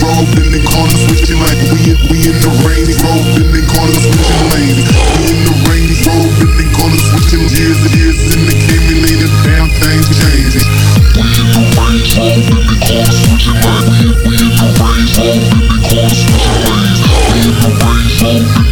road, bending corners, switching like we in the Range Road, bending corners, switching lanes. We in the Range Road, bending corners, switching years and years in the accumulated, damn things changing. We in the Range Road, bending corners, switching lanes. We in the Range Road, bending corners, switching lanes. We in the Range Road.